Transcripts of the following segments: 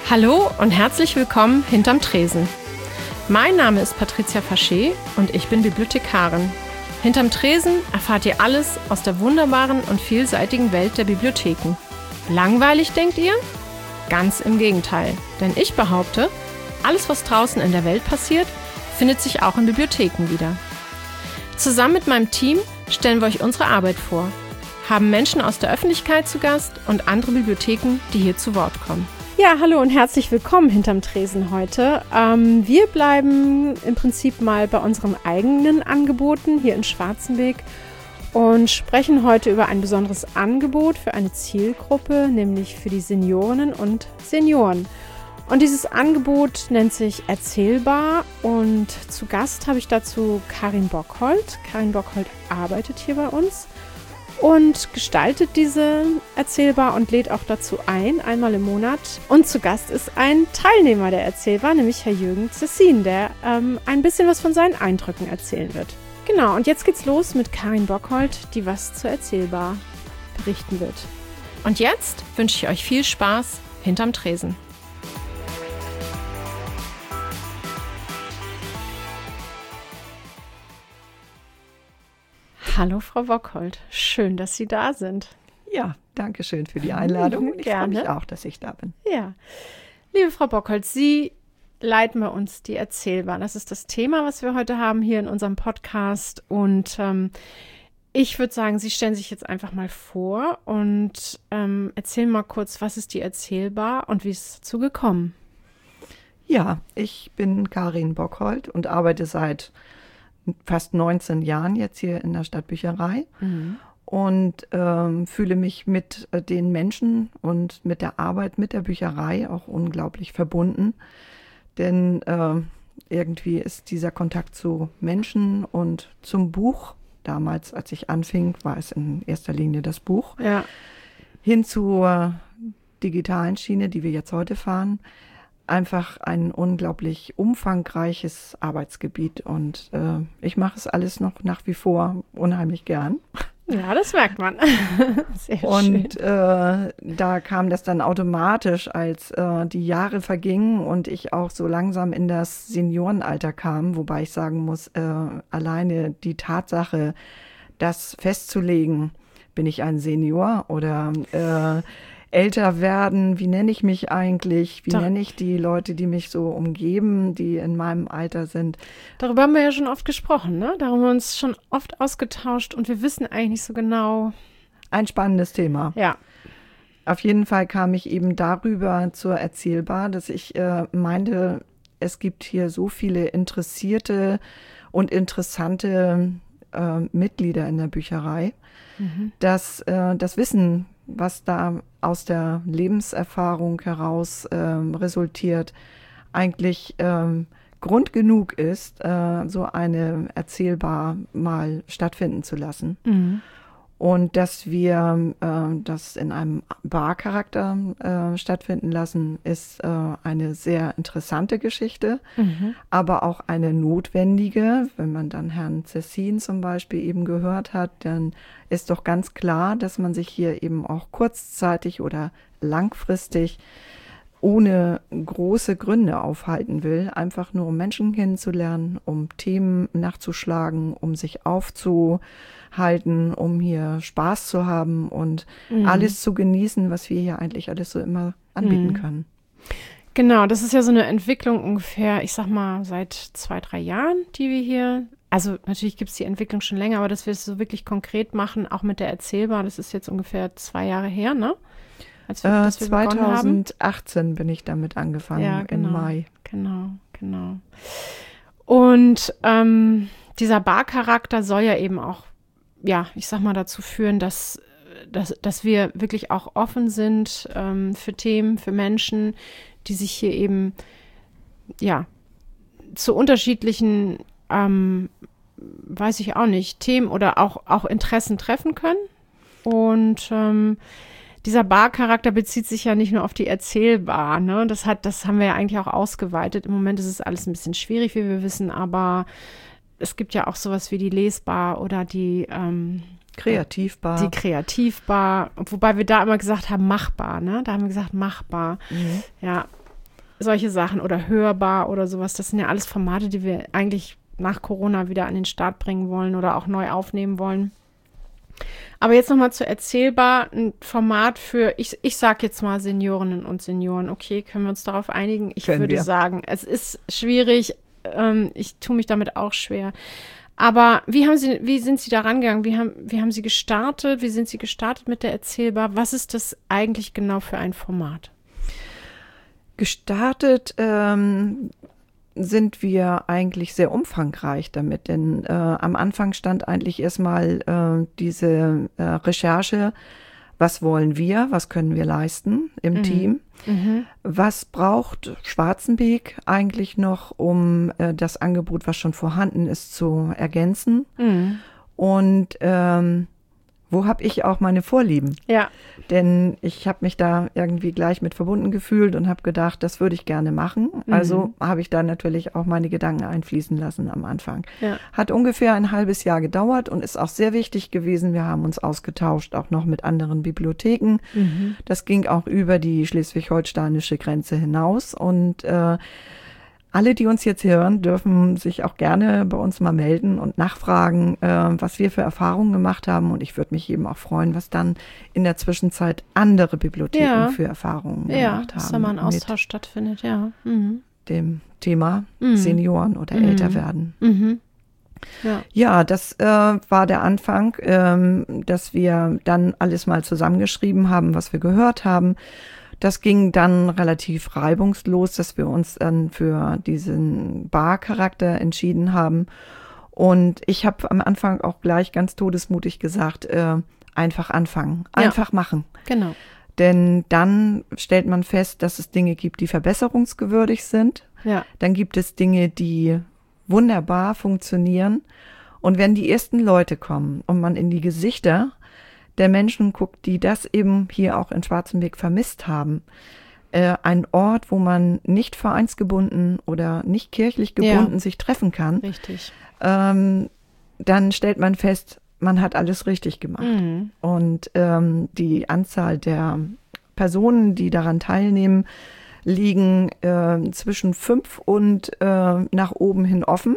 Hallo und herzlich willkommen hinterm Tresen. Mein Name ist Patricia Faché und ich bin Bibliothekarin. Hinterm Tresen erfahrt ihr alles aus der wunderbaren und vielseitigen Welt der Bibliotheken. Langweilig, denkt ihr? Ganz im Gegenteil, denn ich behaupte, alles, was draußen in der Welt passiert, findet sich auch in Bibliotheken wieder. Zusammen mit meinem Team stellen wir euch unsere Arbeit vor, haben Menschen aus der Öffentlichkeit zu Gast und andere Bibliotheken, die hier zu Wort kommen. Ja, hallo und herzlich willkommen hinterm Tresen heute. Wir bleiben im Prinzip mal bei unseren eigenen Angeboten hier in Schwarzenberg und sprechen heute über ein besonderes Angebot für eine Zielgruppe, nämlich für die Seniorinnen und Senioren. Und dieses Angebot nennt sich Erzählbar und zu Gast habe ich dazu Karin Bockhold. Karin Bockhold arbeitet hier bei uns und gestaltet diese Erzählbar und lädt auch dazu ein, einmal im Monat. Und zu Gast ist ein Teilnehmer der Erzählbar, nämlich Herr Jürgen Zessin, der ein bisschen was von seinen Eindrücken erzählen wird. Genau, und jetzt geht's los mit Karin Bockhold, die was zur Erzählbar berichten wird. Und jetzt wünsche ich euch viel Spaß hinterm Tresen. Hallo Frau Bockhold, schön, dass Sie da sind. Ja, danke schön für die Einladung. Ich Gerne. freue mich auch, dass ich da bin. Ja, liebe Frau Bockhold, Sie leiten bei uns die Erzählbar. Das ist das Thema, was wir heute haben hier in unserem Podcast. Und ich würde sagen, Sie stellen sich jetzt einfach mal vor und erzählen mal kurz, was ist die Erzählbar und wie ist es dazu gekommen? Ja, ich bin Karin Bockhold und arbeite seit fast 19 Jahren jetzt hier in der Stadtbücherei und fühle mich mit den Menschen und mit der Arbeit mit der Bücherei auch unglaublich verbunden. Denn irgendwie ist dieser Kontakt zu Menschen und zum Buch, damals als ich anfing, war es in erster Linie das Buch, hin zur digitalen Schiene, die wir jetzt heute fahren, einfach ein unglaublich umfangreiches Arbeitsgebiet und ich mache es alles noch nach wie vor unheimlich gern. Ja, das merkt man. Sehr und schön. Da kam das dann automatisch, als die Jahre vergingen und ich auch so langsam in das Seniorenalter kam, wobei ich sagen muss, alleine die Tatsache, das festzulegen, bin ich ein Senior oder älter werden, wie nenne ich mich eigentlich, wie nenne ich die Leute, die mich so umgeben, die in meinem Alter sind. Darüber haben wir ja schon oft gesprochen, ne? Darüber haben wir uns schon oft ausgetauscht und wir wissen eigentlich nicht so genau. Ein spannendes Thema. Ja. Auf jeden Fall kam ich eben darüber zur Erzählbar, dass ich meinte, es gibt hier so viele interessierte und interessante Mitglieder in der Bücherei, dass das Wissen, was da aus der Lebenserfahrung heraus resultiert, eigentlich Grund genug ist, so eine Erzählbar mal stattfinden zu lassen. Und dass wir das in einem Barcharakter stattfinden lassen, ist eine sehr interessante Geschichte, aber auch eine notwendige. Wenn man dann Herrn Zessin zum Beispiel eben gehört hat, dann ist doch ganz klar, dass man sich hier eben auch kurzzeitig oder langfristig ohne große Gründe aufhalten will, einfach nur um Menschen kennenzulernen, um Themen nachzuschlagen, um sich aufzuhalten, um hier Spaß zu haben und alles zu genießen, was wir hier eigentlich alles so immer anbieten können. Genau, das ist ja so eine Entwicklung ungefähr, ich sag mal, seit 2-3 Jahren, die wir hier, also natürlich gibt es die Entwicklung schon länger, aber dass wir es so wirklich konkret machen, auch mit der Erzählbar, das ist jetzt ungefähr 2 Jahre her, ne? Als wir 2018 bin ich damit angefangen, ja, genau, im Mai. Genau. Und dieser Barcharakter soll ja eben auch, ja, ich sag mal, dazu führen, dass wir wirklich auch offen sind für Themen, für Menschen, die sich hier eben, ja, zu unterschiedlichen, weiß ich auch nicht, Themen oder auch Interessen treffen können. Und dieser Barcharakter bezieht sich ja nicht nur auf die Erzählbar, ne? Das haben wir ja eigentlich auch ausgeweitet. Im Moment ist es alles ein bisschen schwierig, wie wir wissen, aber es gibt ja auch sowas wie die Lesbar oder die Kreativbar. Die Kreativbar, wobei wir da immer gesagt haben, machbar, ne? Da haben wir gesagt, machbar. Ja, solche Sachen oder hörbar oder sowas, das sind ja alles Formate, die wir eigentlich nach Corona wieder an den Start bringen wollen oder auch neu aufnehmen wollen. Aber jetzt nochmal zu erzählbar, ein Format für, ich sag jetzt mal Seniorinnen und Senioren. Okay, können wir uns darauf einigen? Ich würde sagen, es ist schwierig. Ich tue mich damit auch schwer. Aber wie sind Sie da rangegangen? Wie haben Sie gestartet? Wie sind Sie gestartet mit der Erzählbar? Was ist das eigentlich genau für ein Format? Gestartet sind wir eigentlich sehr umfangreich damit, denn am Anfang stand eigentlich erstmal diese Recherche, was wollen wir, was können wir leisten im Team, was braucht Schwarzenbeek eigentlich noch, um das Angebot, was schon vorhanden ist, zu ergänzen und wo habe ich auch meine Vorlieben? Ja. Denn ich habe mich da irgendwie gleich mit verbunden gefühlt und habe gedacht, das würde ich gerne machen. Also habe ich da natürlich auch meine Gedanken einfließen lassen am Anfang. Ja. Hat ungefähr ein halbes Jahr gedauert und ist auch sehr wichtig gewesen. Wir haben uns ausgetauscht, auch noch mit anderen Bibliotheken. Das ging auch über die schleswig-holsteinische Grenze hinaus und alle, die uns jetzt hören, dürfen sich auch gerne bei uns mal melden und nachfragen, was wir für Erfahrungen gemacht haben. Und ich würde mich eben auch freuen, was dann in der Zwischenzeit andere Bibliotheken für Erfahrungen gemacht haben. Dass da mal ein Austausch stattfindet, ja. Dem Thema Senioren oder älter werden. Ja, das war der Anfang, dass wir dann alles mal zusammengeschrieben haben, was wir gehört haben. Das ging dann relativ reibungslos, dass wir uns dann für diesen Bar-Charakter entschieden haben. Und ich habe am Anfang auch gleich ganz todesmutig gesagt, einfach anfangen, einfach machen. Genau. Denn dann stellt man fest, dass es Dinge gibt, die verbesserungsgewürdig sind. Ja. Dann gibt es Dinge, die wunderbar funktionieren. Und wenn die ersten Leute kommen und man in die Gesichter der Menschen guckt, die das eben hier auch in Schwarzenbeek vermisst haben. Ein Ort, wo man nicht vereinsgebunden oder nicht kirchlich gebunden sich treffen kann. Richtig. Dann stellt man fest, man hat alles richtig gemacht. Und die Anzahl der Personen, die daran teilnehmen, liegen zwischen 5 und nach oben hin offen.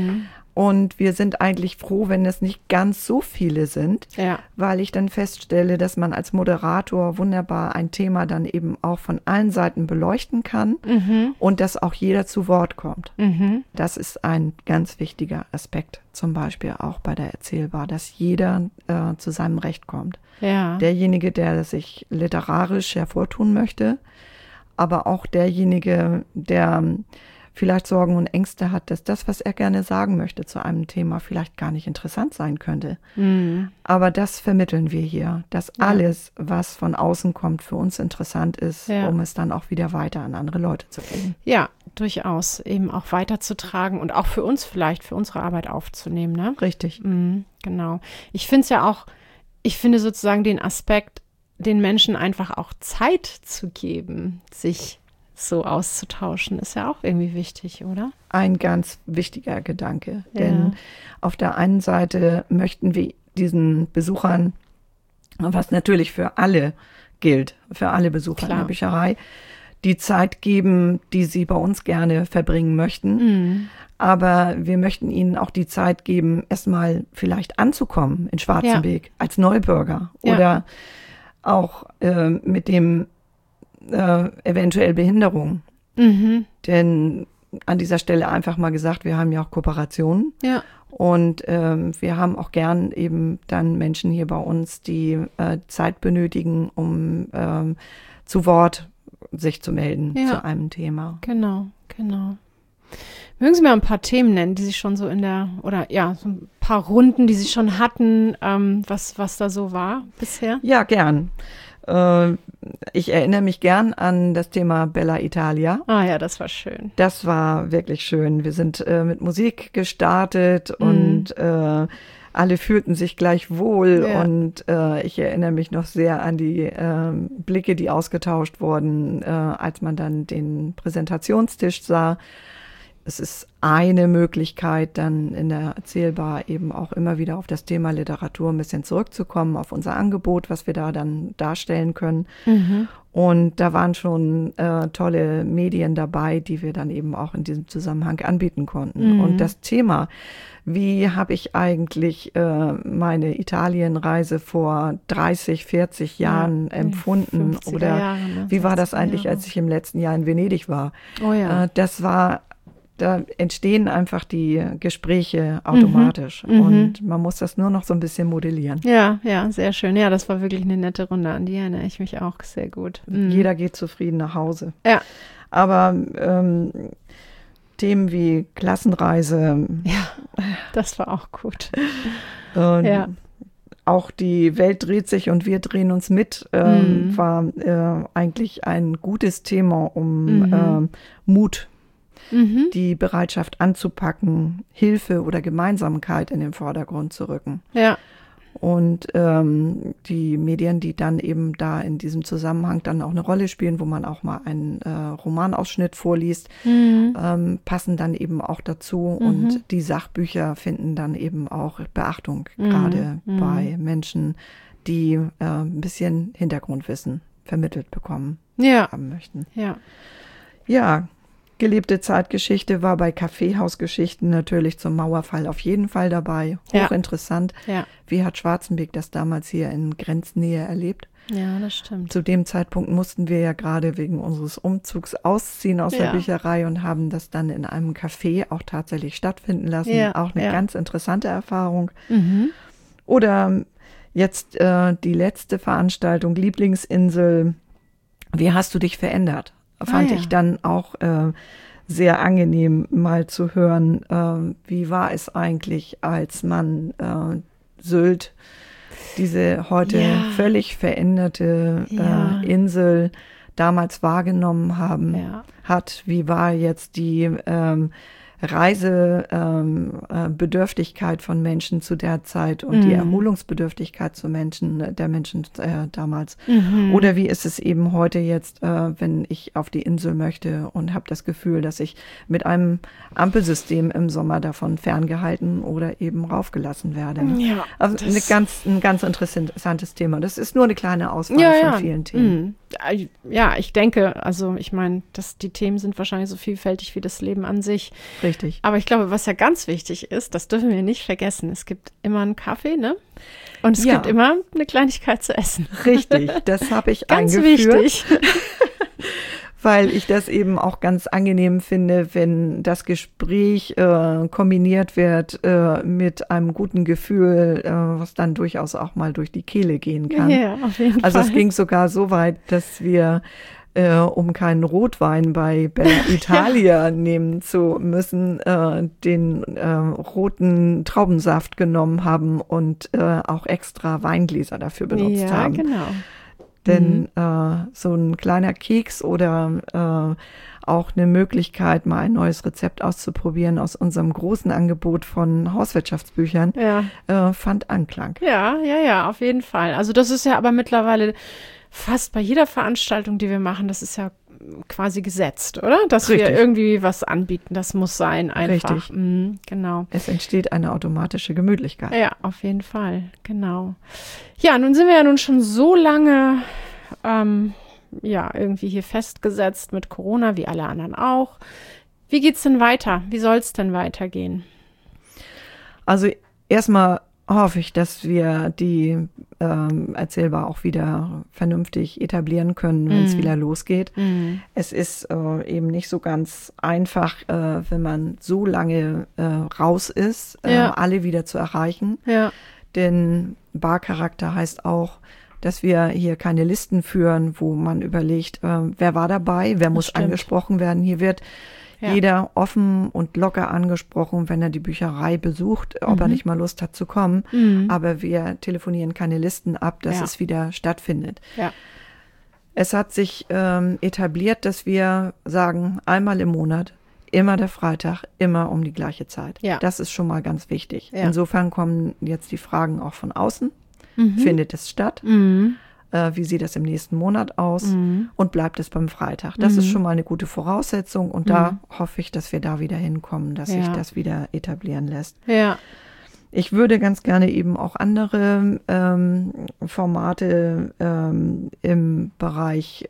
Und wir sind eigentlich froh, wenn es nicht ganz so viele sind, weil ich dann feststelle, dass man als Moderator wunderbar ein Thema dann eben auch von allen Seiten beleuchten kann und dass auch jeder zu Wort kommt. Das ist ein ganz wichtiger Aspekt, zum Beispiel auch bei der Erzählbar, dass jeder zu seinem Recht kommt. Ja. Derjenige, der sich literarisch hervortun möchte, aber auch derjenige, der vielleicht Sorgen und Ängste hat, dass das, was er gerne sagen möchte zu einem Thema, vielleicht gar nicht interessant sein könnte. Aber das vermitteln wir hier, dass alles, was von außen kommt, für uns interessant ist, um es dann auch wieder weiter an andere Leute zu geben. Ja, durchaus eben auch weiterzutragen und auch für uns vielleicht, für unsere Arbeit aufzunehmen. Ne? Richtig. Genau. Ich finde sozusagen den Aspekt, den Menschen einfach auch Zeit zu geben, sich so auszutauschen, ist ja auch irgendwie wichtig, oder? Ein ganz wichtiger Gedanke, denn auf der einen Seite möchten wir diesen Besuchern, was natürlich für alle gilt, für alle Besucher in der Bücherei, die Zeit geben, die sie bei uns gerne verbringen möchten. Aber wir möchten ihnen auch die Zeit geben, erstmal vielleicht anzukommen in Schwarzenbeek als Neubürger oder auch mit dem eventuell Behinderung. Denn an dieser Stelle einfach mal gesagt, wir haben ja auch Kooperationen. Und wir haben auch gern eben dann Menschen hier bei uns, die Zeit benötigen, um zu Wort sich zu melden zu einem Thema. Genau. Mögen Sie mal ein paar Themen nennen, die Sie schon so so ein paar Runden, die Sie schon hatten, was da so war bisher? Ja, gern. Ich erinnere mich gern an das Thema Bella Italia. Ah ja, das war schön. Das war wirklich schön. Wir sind mit Musik gestartet und alle fühlten sich gleich wohl. Und ich erinnere mich noch sehr an die Blicke, die ausgetauscht wurden, als man dann den Präsentationstisch sah. Es ist eine Möglichkeit, dann in der Erzählbar eben auch immer wieder auf das Thema Literatur ein bisschen zurückzukommen, auf unser Angebot, was wir da dann darstellen können. Und da waren schon tolle Medien dabei, die wir dann eben auch in diesem Zusammenhang anbieten konnten. Und das Thema, wie habe ich eigentlich meine Italienreise vor 30, 40 Jahren empfunden? Oder Jahre, ne? wie war das eigentlich, Jahre. als ich im letzten Jahr in Venedig war? Oh ja. Da entstehen einfach die Gespräche automatisch. Und man muss das nur noch so ein bisschen modellieren. Ja, sehr schön. Ja, das war wirklich eine nette Runde, an die erinnere ich mich auch sehr gut. Jeder geht zufrieden nach Hause. Ja. Aber Themen wie Klassenreise, Das war auch gut. Auch die Welt dreht sich und wir drehen uns mit, war eigentlich ein gutes Thema, um Mut, die Bereitschaft anzupacken, Hilfe oder Gemeinsamkeit in den Vordergrund zu rücken. Ja. Und die Medien, die dann eben da in diesem Zusammenhang dann auch eine Rolle spielen, wo man auch mal einen Romanausschnitt vorliest, passen dann eben auch dazu. Und die Sachbücher finden dann eben auch Beachtung, gerade bei Menschen, die ein bisschen Hintergrundwissen vermittelt bekommen haben möchten. Ja, gelebte Zeitgeschichte war bei Kaffeehausgeschichten natürlich zum Mauerfall auf jeden Fall dabei. Hochinteressant. Ja. Wie hat Schwarzenbeck das damals hier in Grenznähe erlebt? Ja, das stimmt. Zu dem Zeitpunkt mussten wir ja gerade wegen unseres Umzugs ausziehen aus der Bücherei und haben das dann in einem Café auch tatsächlich stattfinden lassen. Auch eine ganz interessante Erfahrung. Oder jetzt die letzte Veranstaltung, Lieblingsinsel. Wie hast du dich verändert? Fand ich dann auch sehr angenehm, mal zu hören, wie war es eigentlich, als man Sylt, diese heute völlig veränderte Insel, damals wahrgenommen hat. Wie war jetzt die Reisebedürftigkeit von Menschen zu der Zeit und die Erholungsbedürftigkeit der Menschen damals. Oder wie ist es eben heute jetzt, wenn ich auf die Insel möchte und habe das Gefühl, dass ich mit einem Ampelsystem im Sommer davon ferngehalten oder eben raufgelassen werde. Ja, also ein ganz interessantes Thema. Das ist nur eine kleine Auswahl von vielen Themen. Ja, ich denke, also ich meine, die Themen sind wahrscheinlich so vielfältig wie das Leben an sich. Richtig. Aber ich glaube, was ja ganz wichtig ist, das dürfen wir nicht vergessen, es gibt immer einen Kaffee, ne? Und es gibt immer eine Kleinigkeit zu essen. Richtig, das habe ich ganz eingeführt. Wichtig. Weil ich das eben auch ganz angenehm finde, wenn das Gespräch kombiniert wird mit einem guten Gefühl, was dann durchaus auch mal durch die Kehle gehen kann. Ja, auf jeden Fall. Also es ging sogar so weit, dass wir, um keinen Rotwein bei Bella Italia nehmen zu müssen, den roten Traubensaft genommen haben und auch extra Weingläser dafür benutzt haben. Ja, genau. Denn so ein kleiner Keks oder auch eine Möglichkeit, mal ein neues Rezept auszuprobieren aus unserem großen Angebot von Hauswirtschaftsbüchern, fand Anklang. Ja, auf jeden Fall. Also das ist ja aber mittlerweile fast bei jeder Veranstaltung, die wir machen, das ist ja quasi gesetzt, oder? Dass wir irgendwie was anbieten, das muss sein einfach. Richtig. Genau. Es entsteht eine automatische Gemütlichkeit. Ja, auf jeden Fall, genau. Ja, nun sind wir ja nun schon so lange irgendwie hier festgesetzt mit Corona, wie alle anderen auch. Wie geht's denn weiter? Wie soll es denn weitergehen? Also erstmal hoffe ich, dass wir die Erzählbar auch wieder vernünftig etablieren können, wenn es wieder losgeht. Es ist eben nicht so ganz einfach, wenn man so lange raus ist, alle wieder zu erreichen. Ja. Denn Barcharakter heißt auch, dass wir hier keine Listen führen, wo man überlegt, wer war dabei, wer muss angesprochen werden. Hier wird jeder offen und locker angesprochen, wenn er die Bücherei besucht, ob er nicht mal Lust hat zu kommen. Aber wir telefonieren keine Listen ab, dass es wieder stattfindet. Ja. Es hat sich etabliert, dass wir sagen, einmal im Monat, immer der Freitag, immer um die gleiche Zeit. Ja. Das ist schon mal ganz wichtig. Ja. Insofern kommen jetzt die Fragen auch von außen. Findet es statt? Wie sieht das im nächsten Monat aus? Und bleibt es beim Freitag? Das ist schon mal eine gute Voraussetzung. Und da hoffe ich, dass wir da wieder hinkommen, dass sich das wieder etablieren lässt. Ja. Ich würde ganz gerne eben auch andere Formate im Bereich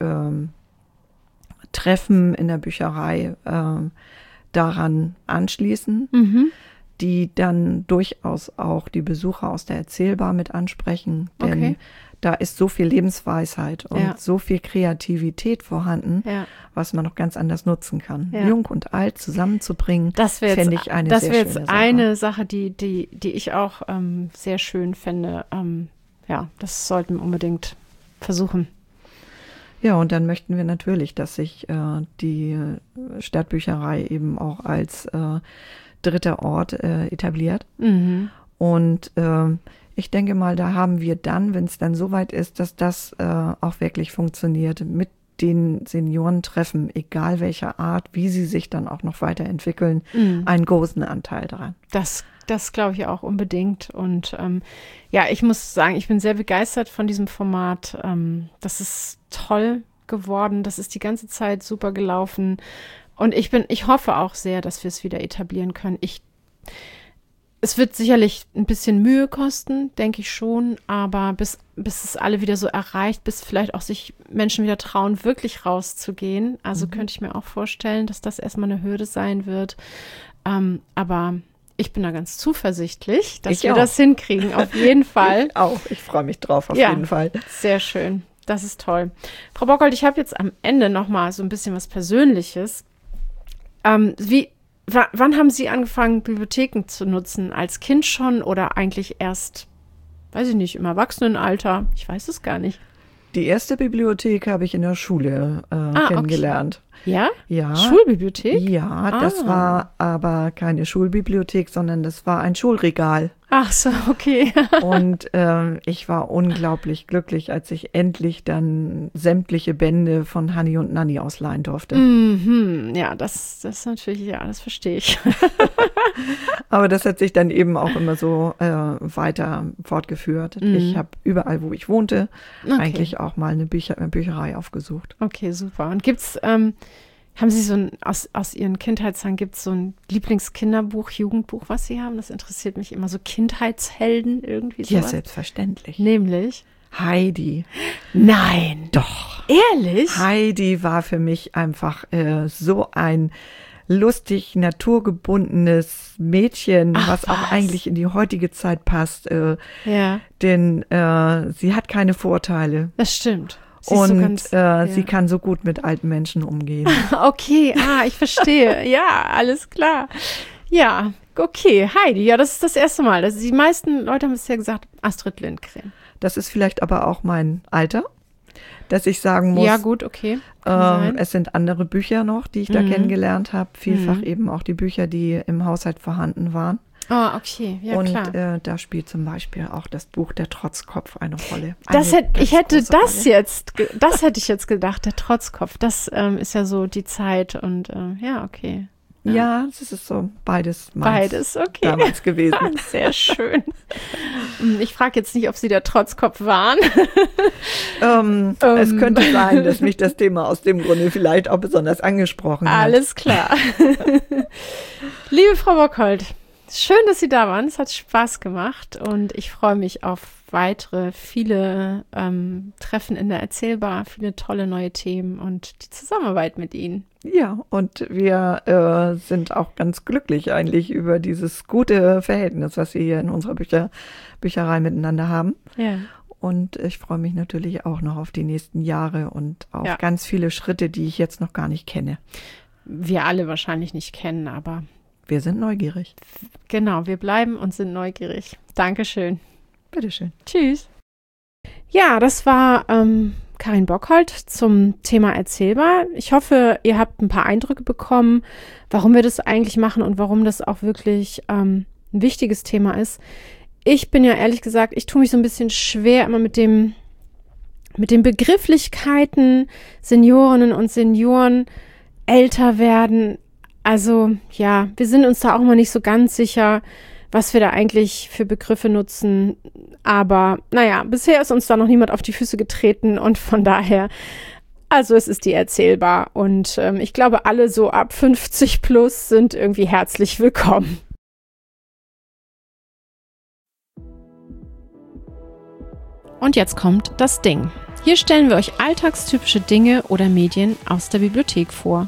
Treffen in der Bücherei daran anschließen, die dann durchaus auch die Besucher aus der Erzählbar mit ansprechen. Denn da ist so viel Lebensweisheit und so viel Kreativität vorhanden, was man noch ganz anders nutzen kann. Jung und alt zusammenzubringen, fände ich eine sehr schöne Sache. Das wäre jetzt eine Sache, die ich auch sehr schön fände. Das sollten wir unbedingt versuchen. Ja, und dann möchten wir natürlich, dass sich die Stadtbücherei eben auch als dritter Ort etabliert. Und ich denke mal, da haben wir dann, wenn es dann soweit ist, dass das auch wirklich funktioniert, mit den Seniorentreffen, egal welcher Art, wie sie sich dann auch noch weiterentwickeln, einen großen Anteil daran. Das glaube ich auch unbedingt. Und ich muss sagen, ich bin sehr begeistert von diesem Format. Das ist toll geworden. Das ist die ganze Zeit super gelaufen. Und ich hoffe auch sehr, dass wir es wieder etablieren können. Es wird sicherlich ein bisschen Mühe kosten, denke ich schon, aber bis es alle wieder so erreicht, bis vielleicht auch sich Menschen wieder trauen, wirklich rauszugehen. Also könnte ich mir auch vorstellen, dass das erstmal eine Hürde sein wird. Aber ich bin da ganz zuversichtlich, dass wir das hinkriegen, auf jeden Fall. Ich auch, ich freue mich drauf, auf jeden Fall. Sehr schön, das ist toll. Frau Bockhold, ich habe jetzt am Ende noch mal so ein bisschen was Persönliches. Wann haben Sie angefangen, Bibliotheken zu nutzen? Als Kind schon oder eigentlich erst, weiß ich nicht, im Erwachsenenalter? Ich weiß es gar nicht. Die erste Bibliothek habe ich in der Schule kennengelernt. Okay. Ja? Ja. Schulbibliothek? Ja, das war aber keine Schulbibliothek, sondern das war ein Schulregal. Ach so, okay. Und ich war unglaublich glücklich, als ich endlich dann sämtliche Bände von Hanni und Nanni ausleihen durfte. Ja, das ist natürlich, das verstehe ich. Aber das hat sich dann eben auch immer so weiter fortgeführt. Ich habe überall, wo ich wohnte, eigentlich auch mal eine Bücherei aufgesucht. Okay, super. Und gibt's haben Sie so aus Ihren Kindheitstagen, gibt es so ein Lieblingskinderbuch, Jugendbuch, was Sie haben? Das interessiert mich immer, so Kindheitshelden irgendwie. Ja, selbstverständlich. Nämlich? Heidi. Nein. Doch. Ehrlich? Heidi war für mich einfach so ein lustig, naturgebundenes Mädchen, was auch eigentlich in die heutige Zeit passt. Denn sie hat keine Vorteile. Das stimmt. Sie kann so gut mit alten Menschen umgehen. Okay, ich verstehe. Ja, alles klar. Ja, okay. Heidi, das ist das erste Mal. Die meisten Leute haben bisher gesagt, Astrid Lindgren. Das ist vielleicht aber auch mein Alter, dass ich sagen muss, ja gut, okay. Es sind andere Bücher noch, die ich da kennengelernt habe. Vielfach eben auch die Bücher, die im Haushalt vorhanden waren. Okay, ja klar. Und da spielt zum Beispiel auch das Buch Der Trotzkopf eine Rolle. Das hätte ich jetzt gedacht, der Trotzkopf. Das ist ja so die Zeit und okay. Ja, es ist so beides okay. Damals gewesen. Sehr schön. Ich frage jetzt nicht, ob Sie der Trotzkopf waren. Es könnte sein, dass mich das Thema aus dem Grunde vielleicht auch besonders angesprochen hat. Alles klar. Liebe Frau Bockhold, schön, dass Sie da waren. Es hat Spaß gemacht und ich freue mich auf weitere, viele Treffen in der Erzählbar, viele tolle neue Themen und die Zusammenarbeit mit Ihnen. Ja, und wir sind auch ganz glücklich eigentlich über dieses gute Verhältnis, was wir hier in unserer Bücherei miteinander haben. Ja. Und ich freue mich natürlich auch noch auf die nächsten Jahre und auf ganz viele Schritte, die ich jetzt noch gar nicht kenne. Wir alle wahrscheinlich nicht kennen, aber wir sind neugierig. Genau, wir bleiben und sind neugierig. Dankeschön. Bitteschön. Tschüss. Ja, das war Karin Bockhold zum Thema Erzählbar. Ich hoffe, ihr habt ein paar Eindrücke bekommen, warum wir das eigentlich machen und warum das auch wirklich ein wichtiges Thema ist. Ich bin ja ehrlich gesagt, ich tue mich so ein bisschen schwer immer mit den Begrifflichkeiten, Seniorinnen und Senioren, älter werden. Also ja, wir sind uns da auch immer nicht so ganz sicher, was wir da eigentlich für Begriffe nutzen. Aber naja, bisher ist uns da noch niemand auf die Füße getreten und von daher, also es ist die Erzählbar. Und ich glaube, alle so ab 50 plus sind irgendwie herzlich willkommen. Und jetzt kommt das Ding. Hier stellen wir euch alltagstypische Dinge oder Medien aus der Bibliothek vor.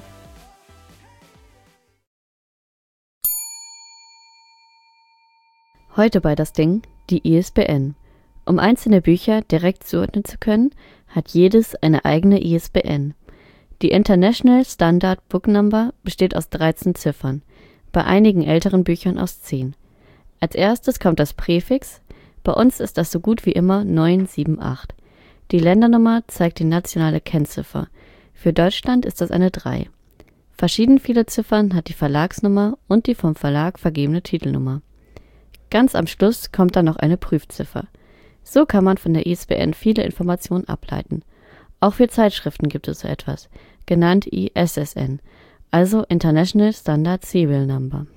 Heute bei das Ding die ISBN. Um einzelne Bücher direkt zuordnen zu können, hat jedes eine eigene ISBN. Die International Standard Book Number besteht aus 13 Ziffern, bei einigen älteren Büchern aus 10. Als erstes kommt das Präfix, bei uns ist das so gut wie immer 978. Die Ländernummer zeigt die nationale Kennziffer, für Deutschland ist das eine 3. Verschieden viele Ziffern hat die Verlagsnummer und die vom Verlag vergebene Titelnummer. Ganz am Schluss kommt dann noch eine Prüfziffer. So kann man von der ISBN viele Informationen ableiten. Auch für Zeitschriften gibt es so etwas, genannt ISSN, also International Standard Serial Number.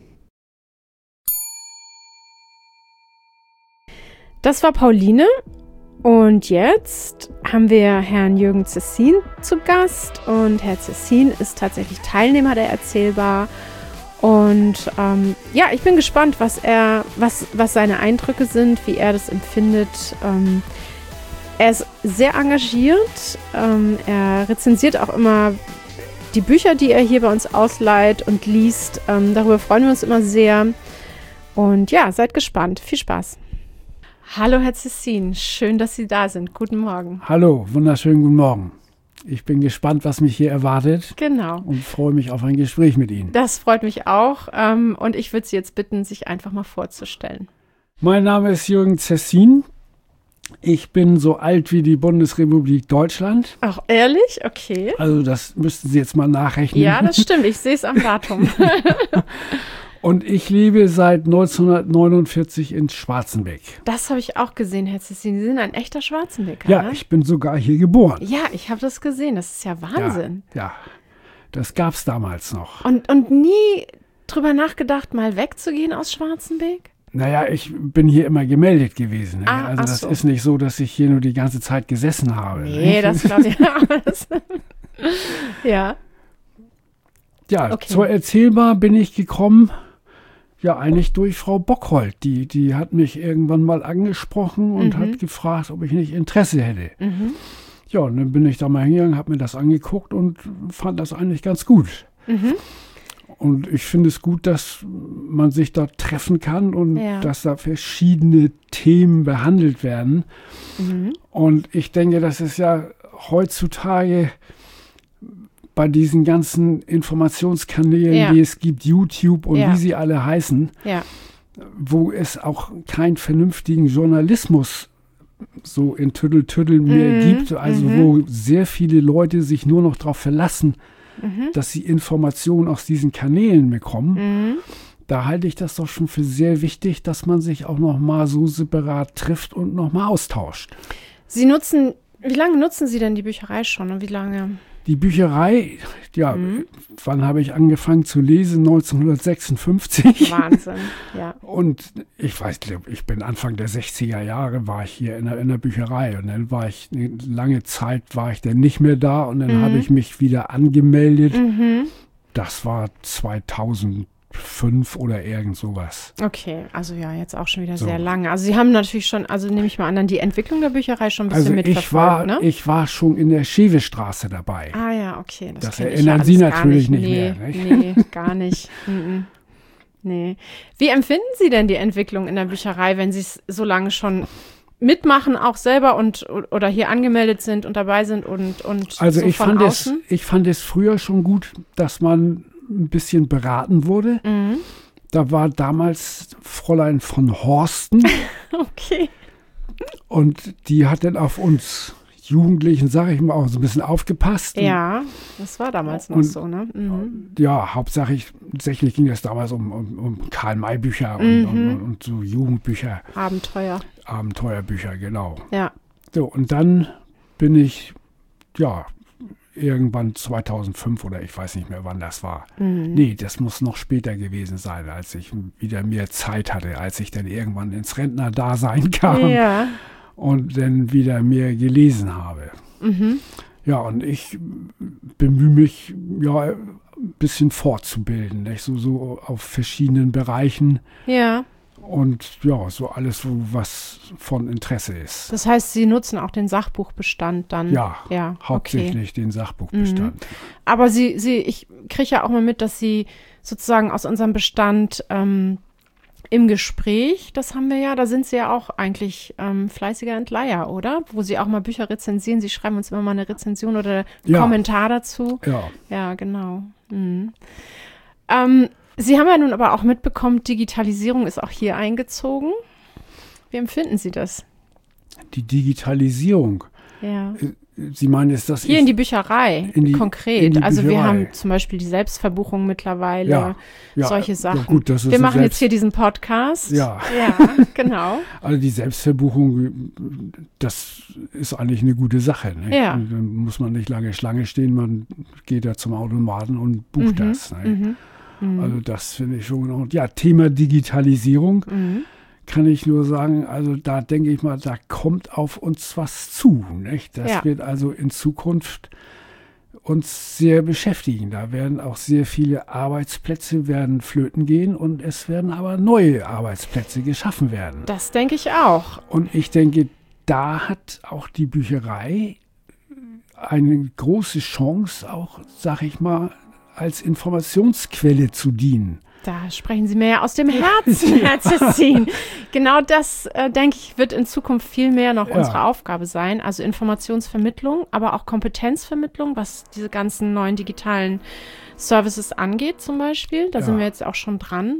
Das war Pauline und jetzt haben wir Herrn Jürgen Cessin zu Gast und Herr Cessin ist tatsächlich Teilnehmer der Erzählbar und ich bin gespannt, was seine Eindrücke sind, wie er das empfindet. Er ist sehr engagiert, er rezensiert auch immer die Bücher, die er hier bei uns ausleiht und liest. Darüber freuen wir uns immer sehr und ja, seid gespannt. Viel Spaß. Hallo Herr Cessin, schön, dass Sie da sind. Guten Morgen. Hallo, wunderschönen guten Morgen. Ich bin gespannt, was mich hier erwartet. Genau. Und freue mich auf ein Gespräch mit Ihnen. Das freut mich auch. Und ich würde Sie jetzt bitten, sich einfach mal vorzustellen. Mein Name ist Jürgen Cessin. Ich bin so alt wie die Bundesrepublik Deutschland. Ach, ehrlich? Okay. Also das müssten Sie jetzt mal nachrechnen. Ja, das stimmt. Ich sehe es am Datum. Und ich lebe seit 1949 in Schwarzenbeck. Das habe ich auch gesehen, Herr Cessin. Sie sind ein echter Schwarzenbecker. Ja, ne? ich bin sogar hier geboren. Ja, ich habe das gesehen. Das ist ja Wahnsinn. Ja, das gab es damals noch. Und nie drüber nachgedacht, mal wegzugehen aus Schwarzenbeck? Naja, ich bin hier immer gemeldet gewesen. Ne? Also das so. ist nicht so, dass ich hier nur die ganze Zeit gesessen habe. Nee, ne? das glaube ich. Ja. Ja, Okay. Zur Erzählbar bin ich gekommen, ja eigentlich durch Frau Bockhold. Die hat mich irgendwann mal angesprochen und hat gefragt, ob ich nicht Interesse hätte. Mhm. Ja, und dann bin ich da mal hingegangen, habe mir das angeguckt und fand das eigentlich ganz gut. Mhm. Und ich finde es gut, dass man sich da treffen kann und dass da verschiedene Themen behandelt werden. Mhm. Und ich denke, das ist ja heutzutage bei diesen ganzen Informationskanälen, die es gibt, YouTube und wie sie alle heißen, wo es auch keinen vernünftigen Journalismus so in Tüdel mehr gibt, also wo sehr viele Leute sich nur noch darauf verlassen, dass sie Informationen aus diesen Kanälen bekommen. Da halte ich das doch schon für sehr wichtig, dass man sich auch noch mal so separat trifft und noch mal austauscht. Wie lange nutzen Sie denn die Bücherei schon und wie lange? Die Bücherei, wann habe ich angefangen zu lesen? 1956. Wahnsinn, ja. Und ich bin Anfang der 60er Jahre, war ich hier in der Bücherei. Und dann war ich, eine lange Zeit war ich dann nicht mehr da. Und dann habe ich mich wieder angemeldet. Das war 2005 oder irgend sowas. Okay, also ja, jetzt auch schon wieder sehr lange. Also Sie haben natürlich schon, also nehme ich mal an, dann die Entwicklung der Bücherei schon ein bisschen mitverfolgt, ne? Ich war schon in der Schewestraße dabei. Ah ja, okay. Das erinnern Sie natürlich nicht mehr. Nicht? Nee, gar nicht. Nee. Wie empfinden Sie denn die Entwicklung in der Bücherei, wenn Sie es so lange schon mitmachen, auch selber oder hier angemeldet sind und dabei sind und also so von außen? Ich fand es früher schon gut, dass man ein bisschen beraten wurde. Da war damals Fräulein von Horsten. Okay. Und die hat dann auf uns Jugendlichen, sage ich mal, auch so ein bisschen aufgepasst. Ja, das war damals noch so, ne? Ja, hauptsächlich ging es damals um Karl-May-Bücher und so Jugendbücher. Abenteuerbücher, genau. Ja. So, und dann bin ich, irgendwann 2005 oder ich weiß nicht mehr, wann das war. Nee, das muss noch später gewesen sein, als ich wieder mehr Zeit hatte, als ich dann irgendwann ins Rentnerdasein kam und dann wieder mehr gelesen habe. Ja, und ich bemühe mich, ein bisschen fortzubilden, nicht? So auf verschiedenen Bereichen. Ja. Und ja, so alles, was von Interesse ist. Das heißt, Sie nutzen auch den Sachbuchbestand dann? Ja, hauptsächlich den Sachbuchbestand. Aber ich kriege ja auch mal mit, dass Sie sozusagen aus unserem Bestand im Gespräch, das haben wir ja, da sind Sie ja auch eigentlich fleißiger Entleiher, oder? Wo Sie auch mal Bücher rezensieren. Sie schreiben uns immer mal eine Rezension oder einen Kommentar dazu. Ja, genau. Sie haben ja nun aber auch mitbekommen, Digitalisierung ist auch hier eingezogen. Wie empfinden Sie das? Die Digitalisierung? Ja. Sie meinen, ist das hier in die Bücherei, konkret. In die also Bücherei. Wir haben zum Beispiel die Selbstverbuchung mittlerweile, solche Sachen. Ja gut, das ist wir machen jetzt hier diesen Podcast. Ja, genau. Also die Selbstverbuchung, das ist eigentlich eine gute Sache. Ne? Ja. Dann muss man nicht lange Schlange stehen, man geht da zum Automaten und bucht das. Ne? Also das finde ich schon. Und ja, Thema Digitalisierung kann ich nur sagen, also da denke ich mal, da kommt auf uns was zu. Nicht? Das wird also in Zukunft uns sehr beschäftigen. Da werden auch sehr viele Arbeitsplätze werden flöten gehen und es werden aber neue Arbeitsplätze geschaffen werden. Das denke ich auch. Und ich denke, da hat auch die Bücherei eine große Chance, auch, sag ich mal, als Informationsquelle zu dienen. Da sprechen Sie mir ja aus dem Herzen ziehen. Genau das, denke ich, wird in Zukunft viel mehr noch unsere Aufgabe sein. Also Informationsvermittlung, aber auch Kompetenzvermittlung, was diese ganzen neuen digitalen Services angeht zum Beispiel. Da sind wir jetzt auch schon dran.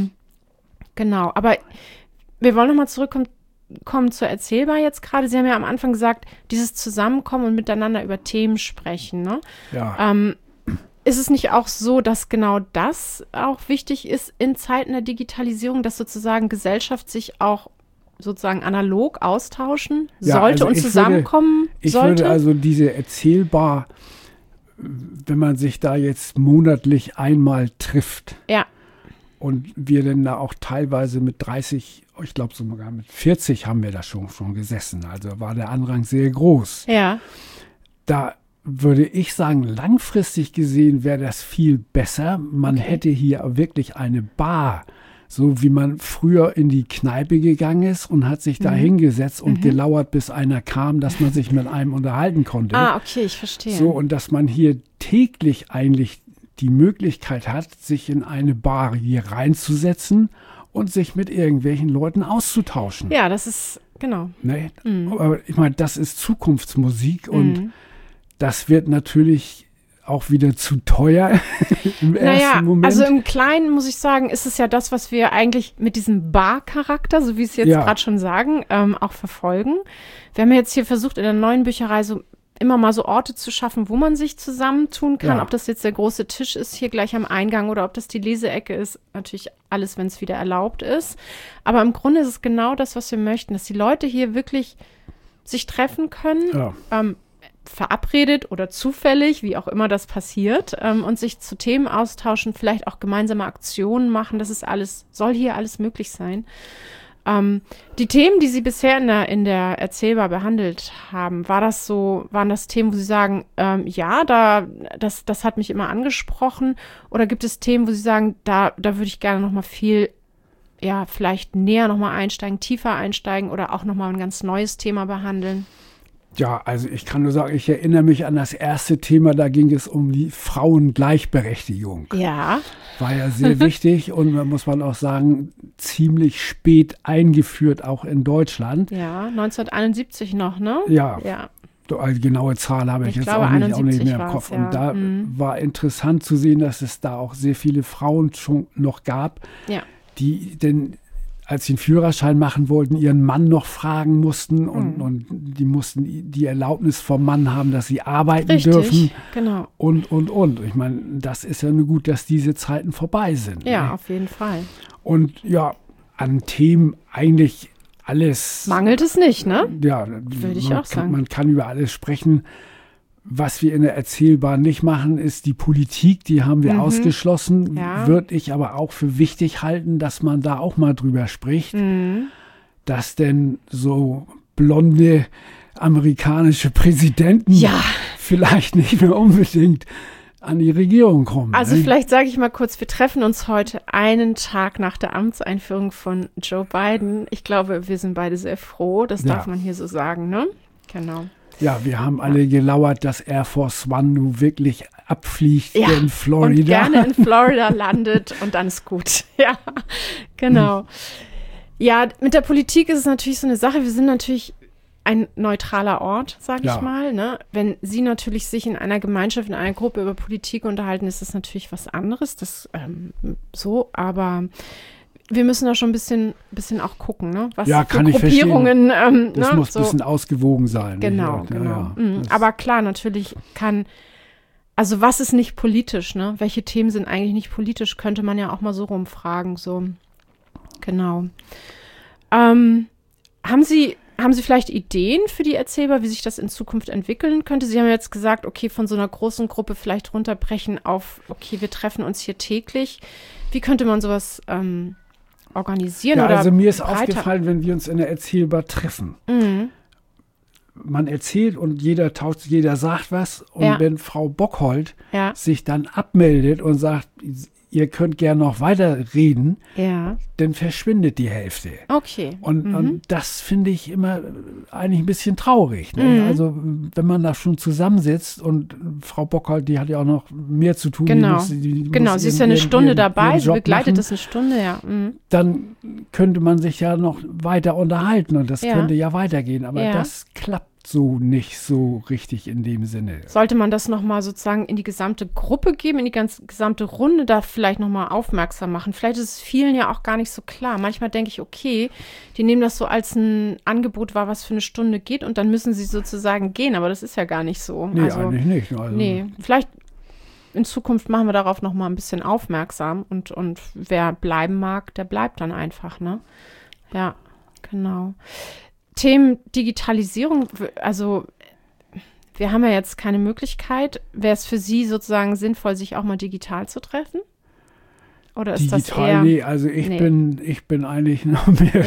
Genau, aber wir wollen nochmal zurückkommen zur Erzählbar jetzt gerade. Sie haben ja am Anfang gesagt, dieses Zusammenkommen und miteinander über Themen sprechen. Ne? Ja. Ist es nicht auch so, dass genau das auch wichtig ist in Zeiten der Digitalisierung, dass sozusagen Gesellschaft sich auch sozusagen analog austauschen sollte und zusammenkommen sollte? Ich würde also diese Erzählbar, wenn man sich da jetzt monatlich einmal trifft und wir dann da auch teilweise mit 30, ich glaube sogar mit 40 haben wir da schon gesessen, also war der Andrang sehr groß. Ja. Da würde ich sagen, langfristig gesehen wäre das viel besser. Man hätte hier wirklich eine Bar, so wie man früher in die Kneipe gegangen ist und hat sich da hingesetzt und gelauert, bis einer kam, dass man sich mit einem unterhalten konnte. Okay, ich verstehe. So, und dass man hier täglich eigentlich die Möglichkeit hat, sich in eine Bar hier reinzusetzen und sich mit irgendwelchen Leuten auszutauschen. Ja, das ist, genau. Ne? Aber ich meine, das ist Zukunftsmusik und das wird natürlich auch wieder zu teuer im ersten Moment. Also im Kleinen muss ich sagen, ist es ja das, was wir eigentlich mit diesem Bar-Charakter, so wie Sie jetzt gerade schon sagen, auch verfolgen. Wir haben jetzt hier versucht, in der neuen Bücherei so immer mal so Orte zu schaffen, wo man sich zusammentun kann. Ob das jetzt der große Tisch ist hier gleich am Eingang oder ob das die Leseecke ist. Natürlich alles, wenn es wieder erlaubt ist. Aber im Grunde ist es genau das, was wir möchten, dass die Leute hier wirklich sich treffen können, verabredet oder zufällig, wie auch immer das passiert, und sich zu Themen austauschen, vielleicht auch gemeinsame Aktionen machen. Das ist alles, soll hier alles möglich sein. Die Themen, die Sie bisher in der Erzählbar behandelt haben, waren das Themen, wo Sie sagen, das hat mich immer angesprochen? Oder gibt es Themen, wo Sie sagen, da würde ich gerne noch mal viel, vielleicht näher noch mal einsteigen, tiefer einsteigen oder auch noch mal ein ganz neues Thema behandeln? Ja, also ich kann nur sagen, ich erinnere mich an das erste Thema, da ging es um die Frauengleichberechtigung. Ja. War ja sehr wichtig und muss man auch sagen, ziemlich spät eingeführt, auch in Deutschland. Ja, 1971 noch, ne? Ja. Die genaue Zahl habe ich jetzt auch nicht mehr im Kopf. Und da war interessant zu sehen, dass es da auch sehr viele Frauen schon noch gab, die denn, als sie einen Führerschein machen wollten, ihren Mann noch fragen mussten und die mussten die Erlaubnis vom Mann haben, dass sie arbeiten dürfen. Genau. Und. Ich meine, das ist ja nur gut, dass diese Zeiten vorbei sind. Ja, ne? auf jeden Fall. Und an Themen eigentlich alles. Mangelt es nicht, ne? Ja, würde ich auch sagen. Man kann über alles sprechen. Was wir in der Erzählbar nicht machen, ist die Politik, die haben wir ausgeschlossen. Würde ich aber auch für wichtig halten, dass man da auch mal drüber spricht, dass denn so blonde amerikanische Präsidenten vielleicht nicht mehr unbedingt an die Regierung kommen. Also vielleicht sage ich mal kurz, wir treffen uns heute einen Tag nach der Amtseinführung von Joe Biden. Ich glaube, wir sind beide sehr froh, das darf man hier so sagen, ne? Genau. Ja, wir haben alle gelauert, dass Air Force One nun wirklich abfliegt in Florida. Und gerne in Florida landet und dann ist gut. Ja, genau. Ja, mit der Politik ist es natürlich so eine Sache. Wir sind natürlich ein neutraler Ort, sage ich mal. Ne? Wenn Sie natürlich sich in einer Gemeinschaft, in einer Gruppe über Politik unterhalten, ist das natürlich was anderes. Das aber wir müssen da schon ein bisschen auch gucken, ne? Was für Gruppierungen. Das muss ein bisschen ausgewogen sein. Genau. Aber klar, natürlich also was ist nicht politisch, ne? Welche Themen sind eigentlich nicht politisch, könnte man ja auch mal so rumfragen. So. Genau. Haben Sie vielleicht Ideen für die Erzählbar, wie sich das in Zukunft entwickeln könnte? Sie haben jetzt gesagt, okay, von so einer großen Gruppe vielleicht runterbrechen auf, okay, wir treffen uns hier täglich. Wie könnte man sowas organisieren? Oder also mir ist aufgefallen, wenn wir uns in der Erzählbar treffen. Man erzählt und jeder sagt was. Und wenn Frau Bockhold sich dann abmeldet und sagt, ihr könnt gerne noch weiter reden, dann verschwindet die Hälfte. Okay. Und das finde ich immer eigentlich ein bisschen traurig. Ne? Also wenn man da schon zusammensitzt und Frau Bockhold, die hat ja auch noch mehr zu tun. Genau, sie ist ja eine Stunde dabei, sie begleitet das eine Stunde, Dann könnte man sich ja noch weiter unterhalten und das könnte ja weitergehen. Aber das klappt so nicht so richtig in dem Sinne. Sollte man das nochmal sozusagen in die gesamte Gruppe geben, in die gesamte Runde da vielleicht nochmal aufmerksam machen? Vielleicht ist es vielen ja auch gar nicht so klar. Manchmal denke ich, okay, die nehmen das so als ein Angebot wahr, was für eine Stunde geht und dann müssen sie sozusagen gehen, aber das ist ja gar nicht so. Nee, eigentlich nicht. Nee, vielleicht in Zukunft machen wir darauf nochmal ein bisschen aufmerksam und wer bleiben mag, der bleibt dann einfach, ne? Ja, genau. Themen Digitalisierung, also wir haben ja jetzt keine Möglichkeit. Wäre es für Sie sozusagen sinnvoll, sich auch mal digital zu treffen? Oder ist digital, das eher? Nee, also ich bin eigentlich noch mehr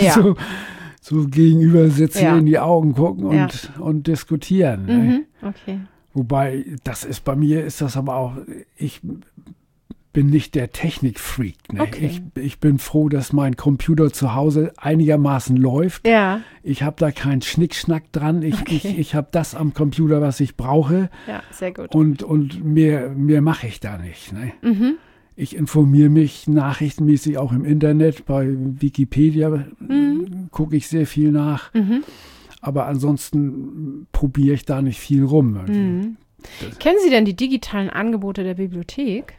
so gegenüber sitzen, in die Augen gucken und diskutieren. Ne? Okay. Wobei, bei mir ist das aber auch, ich bin nicht der Technikfreak. Ne? Okay. Ich bin froh, dass mein Computer zu Hause einigermaßen läuft. Ja. Ich habe da keinen Schnickschnack dran. Ich habe das am Computer, was ich brauche. Ja, sehr gut. Und mehr mache ich da nicht. Ne? Ich informiere mich nachrichtenmäßig auch im Internet. Bei Wikipedia gucke ich sehr viel nach. Aber ansonsten probiere ich da nicht viel rum. Kennen Sie denn die digitalen Angebote der Bibliothek?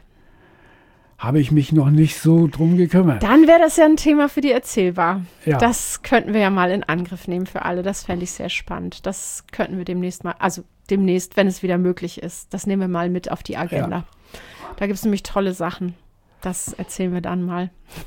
Habe ich mich noch nicht so drum gekümmert. Dann wäre das ja ein Thema für die Erzählbar. Ja. Das könnten wir ja mal in Angriff nehmen für alle. Das fände ich sehr spannend. Das könnten wir demnächst, wenn es wieder möglich ist. Das nehmen wir mal mit auf die Agenda. Ja. Da gibt es nämlich tolle Sachen. Das erzählen wir dann mal.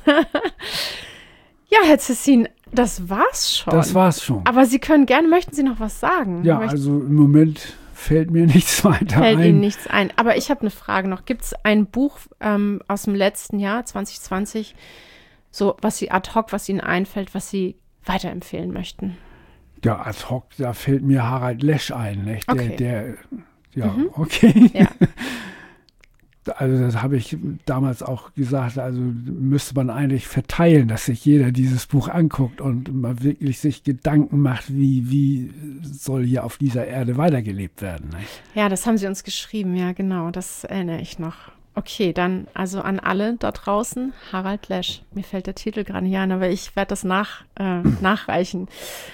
Ja, Herr Zessin, das war's schon. Das war's schon. Aber Sie können gerne, möchten Sie noch was sagen? Ja, also im Moment fällt mir nichts weiter ein. Fällt Ihnen nichts ein. Aber ich habe eine Frage noch. Gibt es ein Buch aus dem letzten Jahr, 2020, so was Sie ad hoc, was Ihnen einfällt, was Sie weiterempfehlen möchten? Ja, ad hoc, da fällt mir Harald Lesch ein. Nicht? Okay. Okay. Ja. Also das habe ich damals auch gesagt, also müsste man eigentlich verteilen, dass sich jeder dieses Buch anguckt und mal wirklich sich Gedanken macht, wie soll hier auf dieser Erde weitergelebt werden. Nicht? Ja, das haben Sie uns geschrieben, ja genau, das erinnere ich noch. Okay, dann also an alle da draußen, Harald Lesch. Mir fällt der Titel gerade nicht ein, aber ich werde das nachreichen.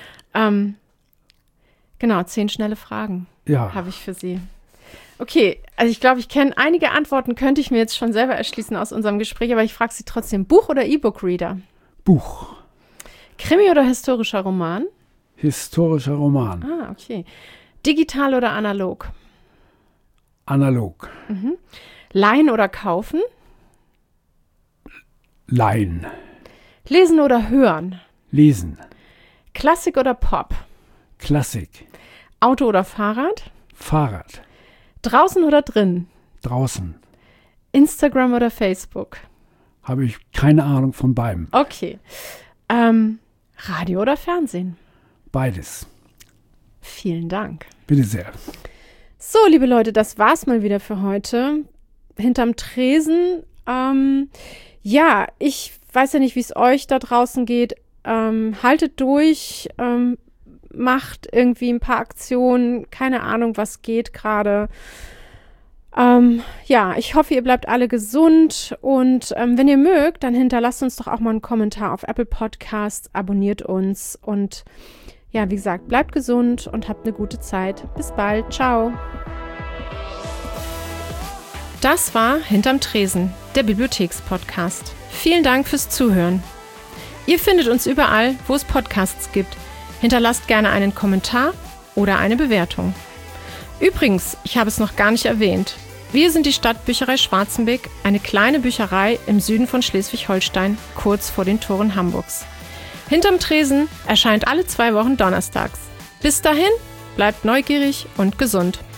Genau, 10 schnelle Fragen habe ich für Sie. Okay, also ich glaube, ich kenne einige Antworten, könnte ich mir jetzt schon selber erschließen aus unserem Gespräch, aber ich frage Sie trotzdem, Buch oder E-Book-Reader? Buch. Krimi oder historischer Roman? Historischer Roman. Ah, okay. Digital oder analog? Analog. Leihen oder kaufen? Leihen. Lesen oder hören? Lesen. Klassik oder Pop? Klassik. Auto oder Fahrrad? Fahrrad. Draußen oder drin? Draußen. Instagram oder Facebook? Habe ich keine Ahnung von beidem. Okay. Radio oder Fernsehen? Beides. Vielen Dank. Bitte sehr. So, liebe Leute, das war's mal wieder für heute. hinterm Tresen. Ja, ich weiß ja nicht, wie es euch da draußen geht. Haltet durch, macht irgendwie ein paar Aktionen, keine Ahnung, was geht gerade. Ja, ich hoffe, ihr bleibt alle gesund und wenn ihr mögt, dann hinterlasst uns doch auch mal einen Kommentar auf Apple Podcasts, abonniert uns und ja, wie gesagt, bleibt gesund und habt eine gute Zeit. Bis bald, ciao. Das war Hinterm Tresen, der Bibliothekspodcast. Vielen Dank fürs Zuhören. Ihr findet uns überall, wo es Podcasts gibt. Hinterlasst gerne einen Kommentar oder eine Bewertung. Übrigens, ich habe es noch gar nicht erwähnt. Wir sind die Stadtbücherei Schwarzenbeck, eine kleine Bücherei im Süden von Schleswig-Holstein, kurz vor den Toren Hamburgs. Hinterm Tresen erscheint alle 2 Wochen donnerstags. Bis dahin, bleibt neugierig und gesund.